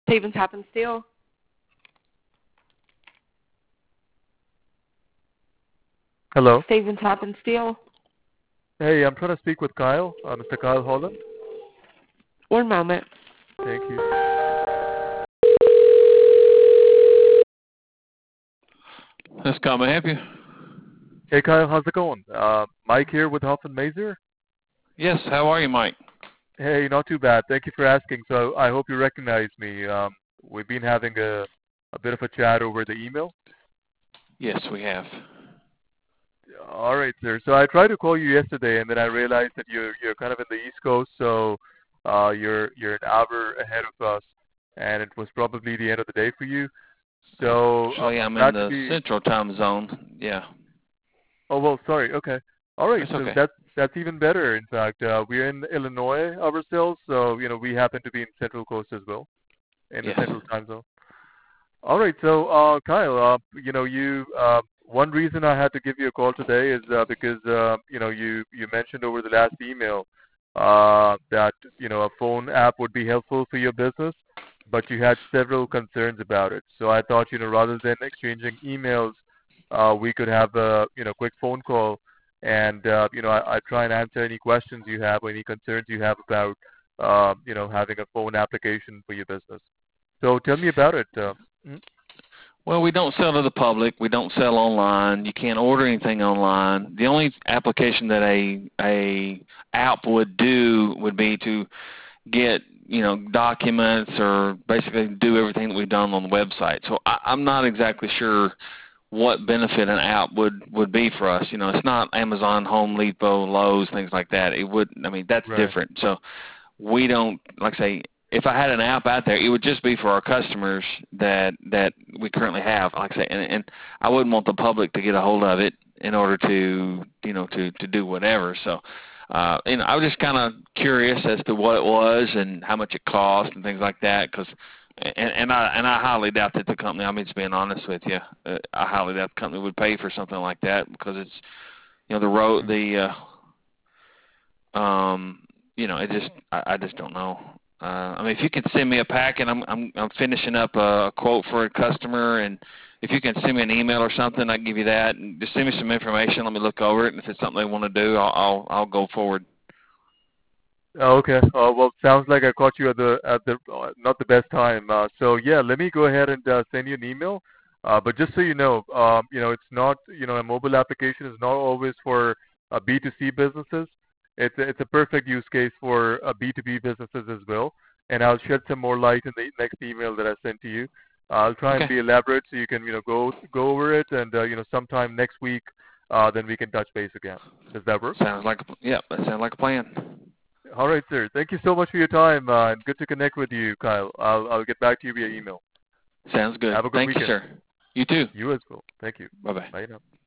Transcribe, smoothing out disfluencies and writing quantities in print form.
Stevens Happen Steel. Hello. Stevens Happen Steel. Hey, I'm trying to speak with Kyle, Mr. Kyle Holland. One moment. Thank you. This call may I help you? Hey, Kyle, how's it going? Mike here with Huff and Mazer. Yes, how are you, Mike? Hey, not too bad. Thank you for asking. So I hope you recognize me. We've been having a bit of a chat over the email. Yes, we have. All right, sir. So I tried to call you yesterday, and then I realized that you're kind of in the East Coast, so you're an hour ahead of us, and it was probably the end of the day for you. So Actually, I'm in the Central Time Zone. Yeah. Oh well, sorry. Okay. All right. It's So okay. that's even better. In fact, we're in Illinois ourselves, so we happen to be in Central Coast as well, in the Yes. Central Time Zone. All right. So, Kyle, one reason I had to give you a call today is because you mentioned over the last email that a phone app would be helpful for your business, but you had several concerns about it. So I thought rather than exchanging emails, we could have a quick phone call, and I try and answer any questions you have or any concerns you have about having a phone application for your business. So tell me about it. Well, we don't sell to the public. We don't sell online. You can't order anything online. The only application that a app would do would be to get documents or basically do everything that we've done on the website. So I'm not exactly sure what benefit an app would be for us. It's not Amazon, Home Depot, Lowe's, things like that. That's Right. different. So we don't, like I say, if I had an app out there, it would just be for our customers that we currently have. Like I say, and I wouldn't want the public to get a hold of it in order to to do whatever. So I was just kind of curious as to what it was and how much it cost and things like that. And I highly doubt that the company, just being honest with you, I highly doubt the company would pay for something like that, because it's I just don't know. If you can send me a packet, I'm finishing up a quote for a customer, and if you can send me an email or something, I can give you that, and just send me some information. Let me look over it, and if it's something they want to do, I'll go forward. Okay. Well, sounds like I caught you at the not the best time. So yeah, let me go ahead and send you an email. But just so you know, it's not a mobile application is not always for B2C businesses. It's a perfect use case for B2B businesses as well. And I'll shed some more light in the next email that I send to you. I'll try and be elaborate so you can go over it, and sometime next week then we can touch base again. Does that work? That sounds like a plan. All right, sir. Thank you so much for your time, and good to connect with you, Kyle. I'll get back to you via email. Sounds good. Have a good Thank weekend. you, sir. You too. You as well. Thank you. Bye-bye. Bye now.